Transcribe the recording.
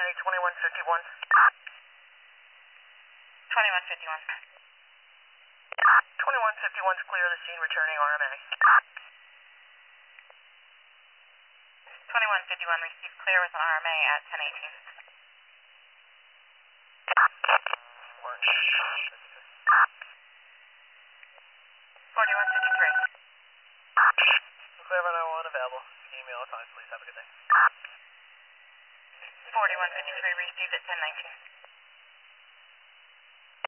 County 2151. 2151. 2151's clear the scene, returning RMA. 2151 received clear with an RMA at 1018. Orange. 4153. Clear on 01 available. Email us on, please. Have a good day. 4153 received at 1019.